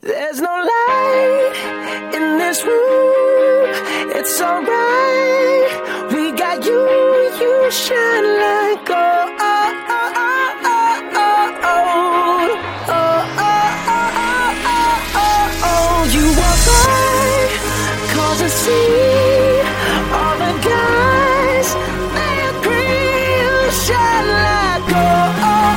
There's no light in this room. It's alright. We got you. You shine like gold. You walk by, cause I see all the guys. They agree you shine like gold.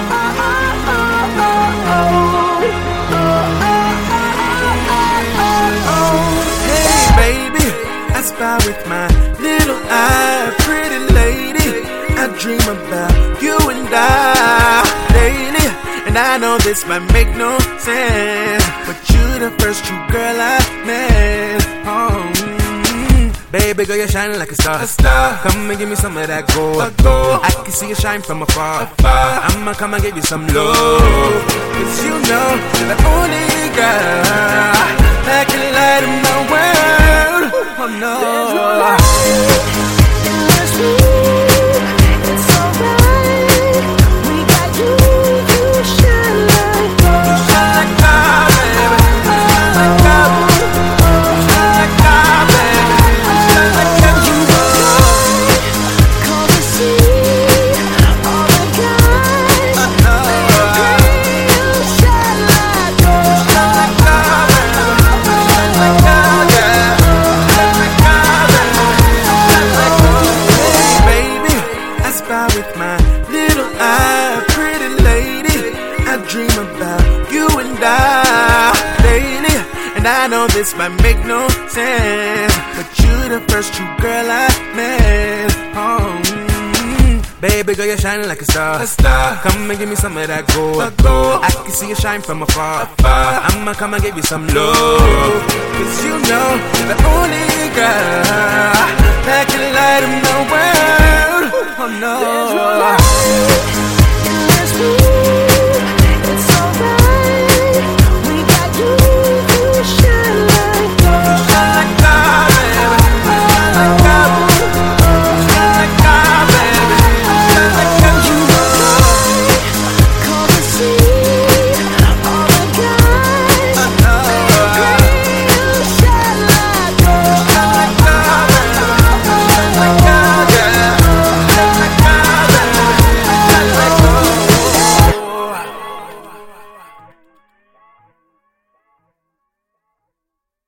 Spy with my little eye, pretty lady. I dream about you and I daily, and I know this might make no sense, but you the first true girl I met. Baby girl, you're shining like a star. Come and give me some of that gold. I can see you shine from afar. I'ma come and give you some love, cause you know you're the only girl that can light up my world. Oh no. There's no light in this room. It's alright. We got you. You shine like gold. You shine like gold, baby. You shine like gold. You shine like gold, baby. You shine like gold. You walk, cause I see all the guys. They agree you shine like gold. You shine like gold, baby. You shine like gold, yeah. With my little eye, pretty lady, I dream about you and I daily, and I know this might make no sense, but you the first true girl I met. Baby girl, you're shining like a star. Come and give me some of that gold. I can see you shine from afar. I'ma come and give you some love, cause you know you're the only girl that can light up my world. Oh no. There's no light